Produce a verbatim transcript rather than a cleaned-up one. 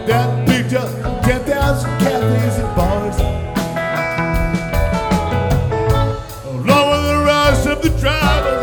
that picture, ten thousand cafes and bars. Along with the rush of the drivers,